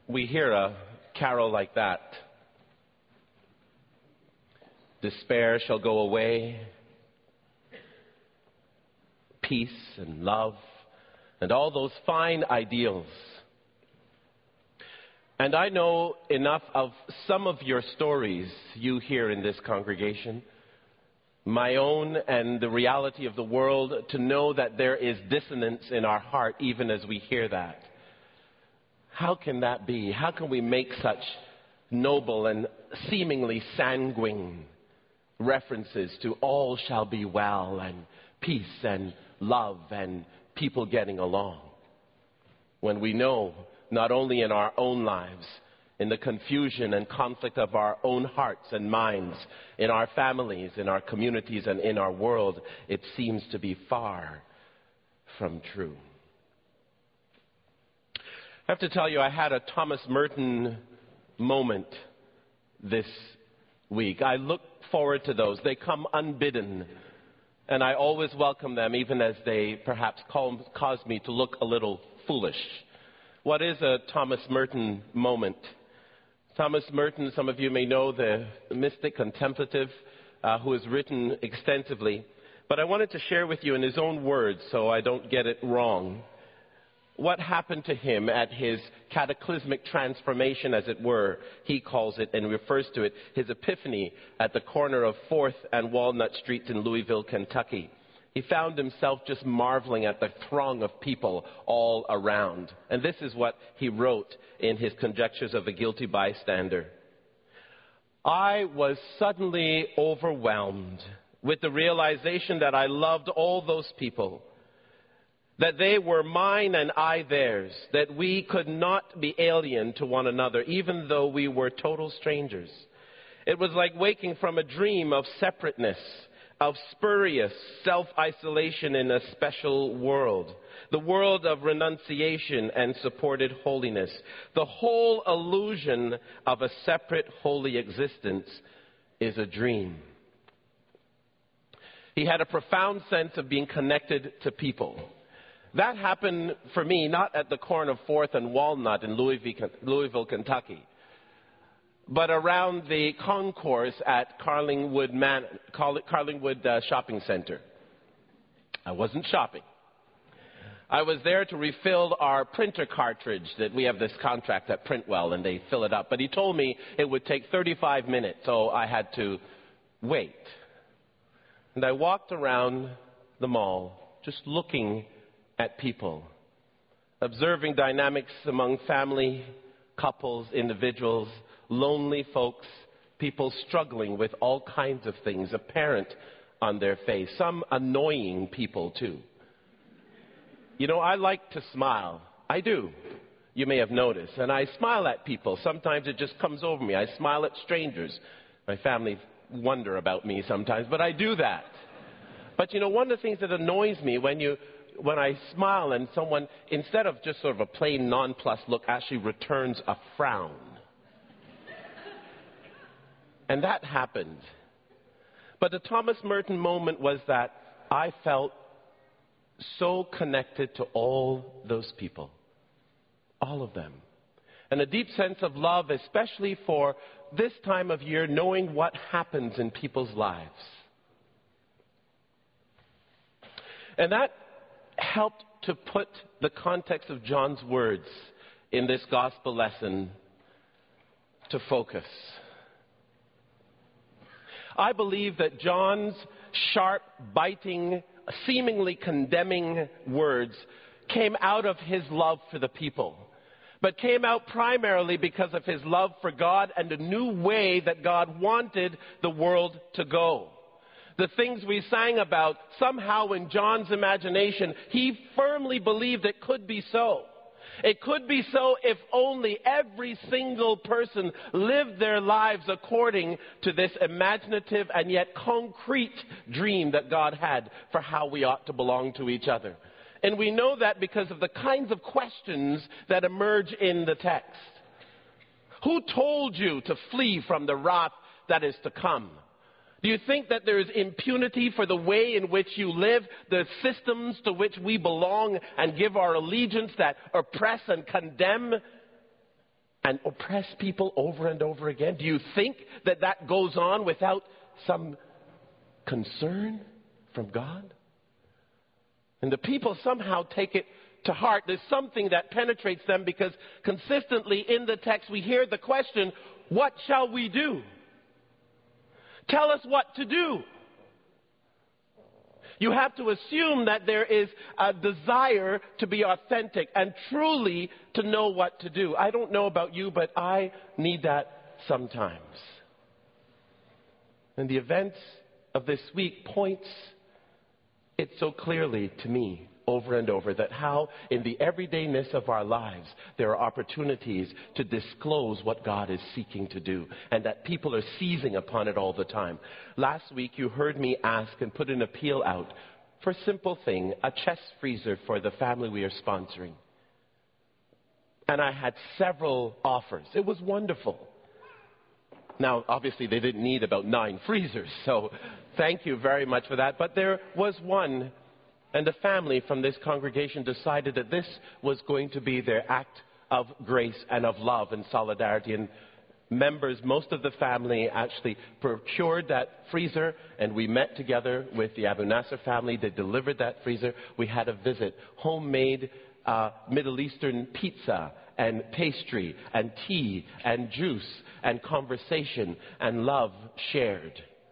we hear a carol like that. Despair shall go away, peace and love, and all those fine ideals. And I know enough of some of your stories you hear in this congregation, my own and the reality of the world, to know that there is dissonance in our heart even as we hear that. How can that be? How can we make such noble and seemingly sanguine references to all shall be well and peace and love and people getting along, when we know not only in our own lives, in the confusion and conflict of our own hearts and minds, in our families, in our communities, and in our world, it seems to be far from true. I have to tell you, I had a Thomas Merton moment this week. I look forward to those. They come unbidden, and I always welcome them, even as they perhaps cause me to look a little foolish. What is a Thomas Merton moment? Thomas Merton, some of you may know, the mystic contemplative who has written extensively. But I wanted to share with you in his own words, so I don't get it wrong, what happened to him at his cataclysmic transformation, as it were, he calls it and refers to it, his epiphany at the corner of 4th and Walnut Streets in Louisville, Kentucky. He found himself just marveling at the throng of people all around. And this is what he wrote in his Conjectures of a Guilty Bystander. I was suddenly overwhelmed with the realization that I loved all those people, that they were mine and I theirs, that we could not be alien to one another, even though we were total strangers. It was like waking from a dream of separateness, of spurious self-isolation in a special world, the world of renunciation and supported holiness, the whole illusion of a separate holy existence is a dream. He had a profound sense of being connected to people. That happened for me not at the corner of 4th and Walnut in Louisville, Kentucky, but around the concourse at Carlingwood Shopping Center. I wasn't shopping. I was there to refill our printer cartridge that we have this contract at Printwell, and they fill it up. But he told me it would take 35 minutes, so I had to wait. And I walked around the mall just looking at people, observing dynamics among family, couples, individuals, lonely folks, people struggling with all kinds of things apparent on their face, some annoying people too. You know, I like to smile. I do. You may have noticed. And I smile at people. Sometimes it just comes over me. I smile at strangers. My family wonder about me sometimes, but I do that. But you know, one of the things that annoys me when I smile and someone, instead of just sort of a plain nonplussed look, actually returns a frown. And that happened. But the Thomas Merton moment was that I felt so connected to all those people. All of them. And a deep sense of love, especially for this time of year, knowing what happens in people's lives. And that helped to put the context of John's words in this gospel lesson to focus. I believe that John's sharp, biting, seemingly condemning words came out of his love for the people, but came out primarily because of his love for God and the new way that God wanted the world to go. The things we sang about, somehow in John's imagination, he firmly believed it could be so. It could be so if only every single person lived their lives according to this imaginative and yet concrete dream that God had for how we ought to belong to each other. And we know that because of the kinds of questions that emerge in the text. Who told you to flee from the wrath that is to come? Do you think that there is impunity for the way in which you live, the systems to which we belong and give our allegiance that oppress and condemn? and oppress people over and over again? Do you think that that goes on without some concern from God? And the people somehow take it to heart. There's something that penetrates them because consistently in the text we hear the question, what shall we do? Tell us what to do. You have to assume that there is a desire to be authentic and truly to know what to do. I don't know about you, but I need that sometimes. And the events of this week points it so clearly to me over and over that how in the everydayness of our lives there are opportunities to disclose what God is seeking to do, and that people are seizing upon it all the time. Last week you heard me ask and put an appeal out for a simple thing, a chest freezer for the family we are sponsoring. And I had several offers. It was wonderful. Now, obviously, they didn't need about 9 freezers, so thank you very much for that. But there was one, and the family from this congregation decided that this was going to be their act of grace and of love and solidarity. And members, most of the family actually procured that freezer, and we met together with the Abu Nasser family. They delivered that freezer. We had a visit, homemade Middle Eastern pizza and pastry and tea and juice and conversation and love shared.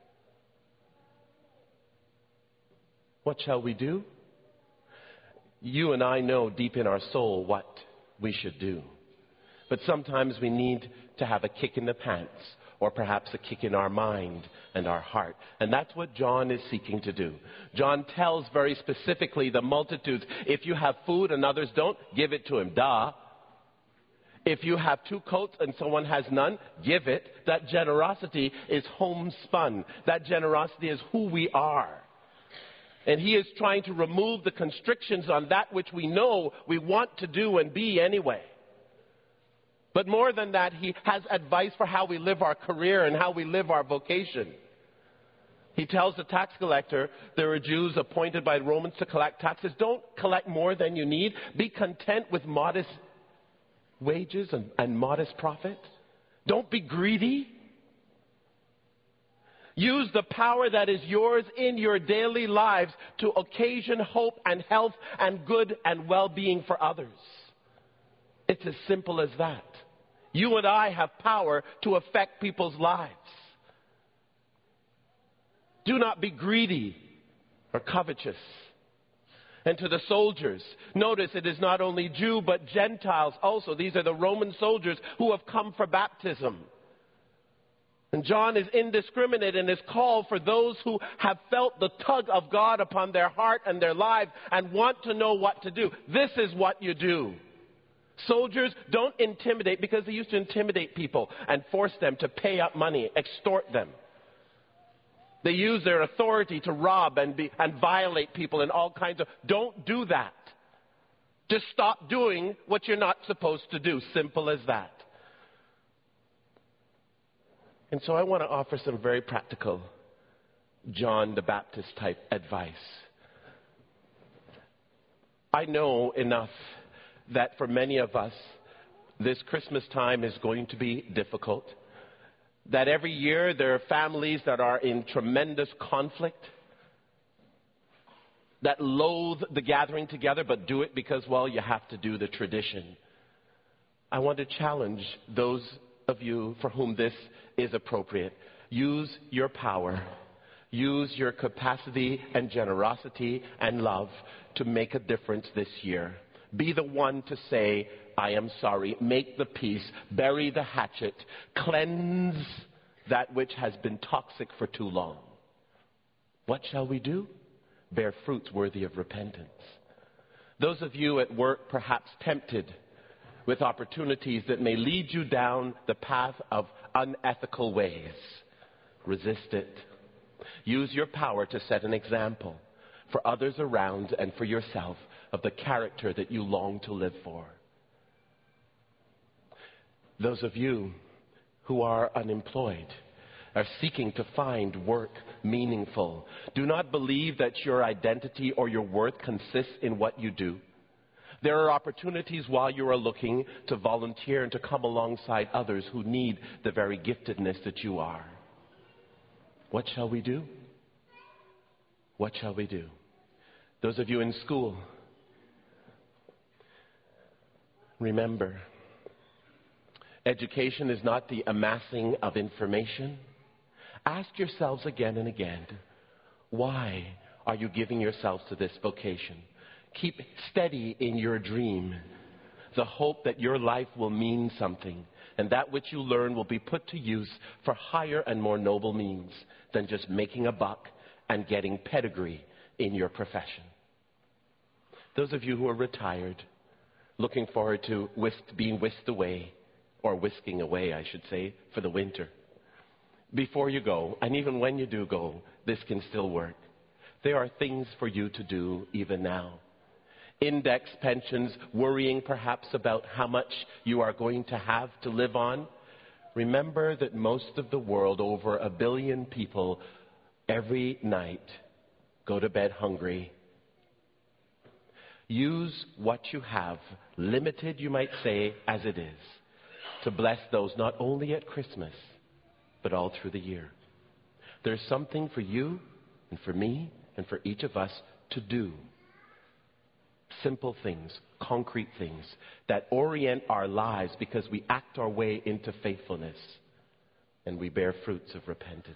What shall we do? You and I know deep in our soul what we should do. But sometimes we need to have a kick in the pants, or perhaps a kick in our mind and our heart. And that's what John is seeking to do. John tells very specifically the multitudes, if you have food and others don't, give it to him. Duh. If you have 2 coats and someone has none, give it. That generosity is homespun. That generosity is who we are. And he is trying to remove the constrictions on that which we know we want to do and be anyway. But more than that, he has advice for how we live our career and how we live our vocation. He tells the tax collector, there are Jews appointed by Romans to collect taxes. Don't collect more than you need. Be content with modest wages and modest profit. Don't be greedy. Use the power that is yours in your daily lives to occasion hope and health and good and well-being for others. It's as simple as that. You and I have power to affect people's lives. Do not be greedy or covetous. And to the soldiers, notice it is not only Jew but Gentiles also. These are the Roman soldiers who have come for baptism. And John is indiscriminate in his call for those who have felt the tug of God upon their heart and their lives and want to know what to do. This is what you do. Soldiers, don't intimidate, because they used to intimidate people and force them to pay up money, extort them. They use their authority to rob and violate people and all kinds of... Don't do that. Just stop doing what you're not supposed to do. Simple as that. And so I want to offer some very practical John the Baptist type advice. I know enough that for many of us, this Christmas time is going to be difficult. That every year there are families that are in tremendous conflict, that loathe the gathering together, but do it because, well, you have to do the tradition. I want to challenge those of you for whom this is appropriate. Use your power. Use your capacity and generosity and love to make a difference this year. Be the one to say, I am sorry. Make the peace. Bury the hatchet. Cleanse that which has been toxic for too long. What shall we do? Bear fruits worthy of repentance. Those of you at work perhaps tempted with opportunities that may lead you down the path of unethical ways. Resist it. Use your power to set an example for others around and for yourself of the character that you long to live for. Those of you who are unemployed, are seeking to find work meaningful, do not believe that your identity or your worth consists in what you do. There are opportunities while you are looking to volunteer and to come alongside others who need the very giftedness that you are. What shall we do? What shall we do? Those of you in school, remember, education is not the amassing of information. Ask yourselves again and again, why are you giving yourselves to this vocation? Keep steady in your dream, the hope that your life will mean something, and that which you learn will be put to use for higher and more noble means than just making a buck and getting pedigree in your profession. Those of you who are retired, looking forward to being whisked away, or whisking away, I should say, for the winter. Before you go, and even when you do go, this can still work. There are things for you to do even now. Index pensions, worrying perhaps about how much you are going to have to live on. Remember that most of the world, over 1 billion people, every night go to bed hungry. Use what you have, limited you might say as it is, to bless those not only at Christmas, but all through the year. There's something for you and for me and for each of us to do. Simple things, concrete things that orient our lives because we act our way into faithfulness and we bear fruits of repentance.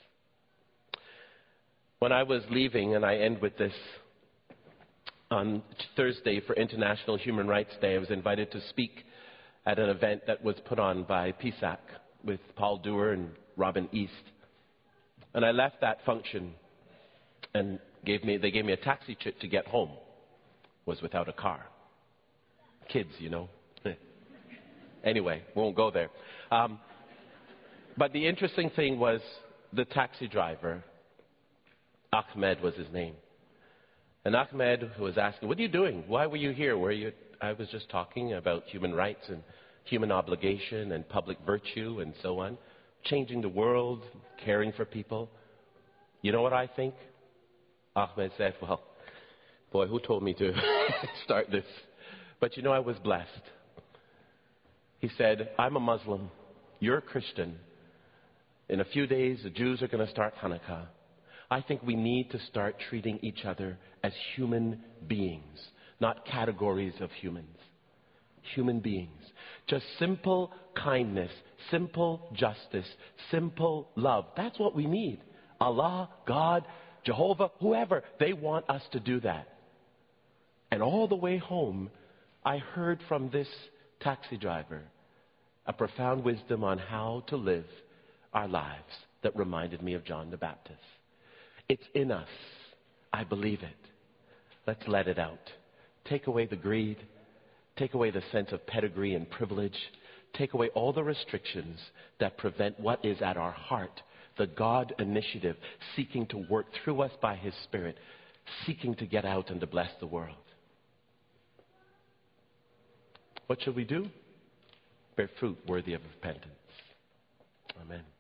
When I was leaving, and I end with this, on Thursday for International Human Rights Day, I was invited to speak at an event that was put on by PSAC with Paul Dewar and Robin East. And I left that function and they gave me a taxi trip to get home. Was without a car. Kids, you know. Anyway, won't go there. But the interesting thing was the taxi driver, Ahmed was his name. And Ahmed was asking, what are you doing? Why were you here? I was just talking about human rights and human obligation and public virtue and so on. Changing the world, caring for people. You know what I think? Ahmed said, well, boy, who told me to start this? But you know, I was blessed. He said, I'm a Muslim. You're a Christian. In a few days, the Jews are going to start Hanukkah. I think we need to start treating each other as human beings, not categories of humans. Human beings. Just simple kindness, simple justice, simple love. That's what we need. Allah, God, Jehovah, whoever, they want us to do that. And all the way home, I heard from this taxi driver a profound wisdom on how to live our lives that reminded me of John the Baptist. It's in us. I believe it. Let's let it out. Take away the greed. Take away the sense of pedigree and privilege. Take away all the restrictions that prevent what is at our heart, the God initiative, seeking to work through us by His Spirit, seeking to get out and to bless the world. What should we do? Bear fruit worthy of repentance. Amen.